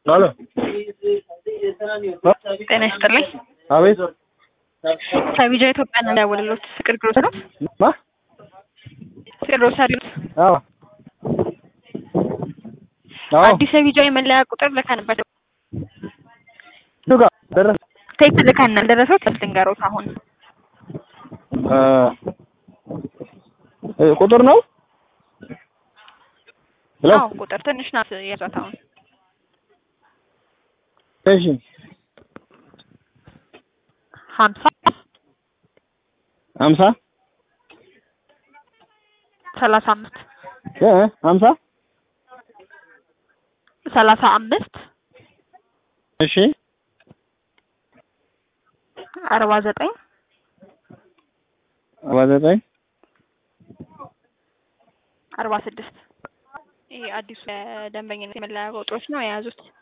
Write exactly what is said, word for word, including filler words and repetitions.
ሄሎ ጤና ይስጥልኝ። አቤት ከቢጃ ኢትዮጵያ ነው ያወለሉት። ፍቅር ግሮስ ነው። ማ ፍቅር ግሮሰሪ ነው። አዎ አዎ አዲስ የቢጃ የመለያ ቁጥር ልከንበት ዱጋ ደረስ ቴክስት ልከን ደረሰው ተልንገሮት አሁን እ ቁጥር ነው አዎ ቁጥር ትንሽ ናት ያዛት አሁን እሺ ሀምሳ ሀምሳ ሰላሳ አምስት እ ሀምሳ ሰላሳ አምስት እሺ አርባ ዘጠኝ አርባ ዘጠኝ አርባ ስድስት ይሄ አዲሱ ደንበኝነት የመለያ ቁጥሮች ነው የያዙት።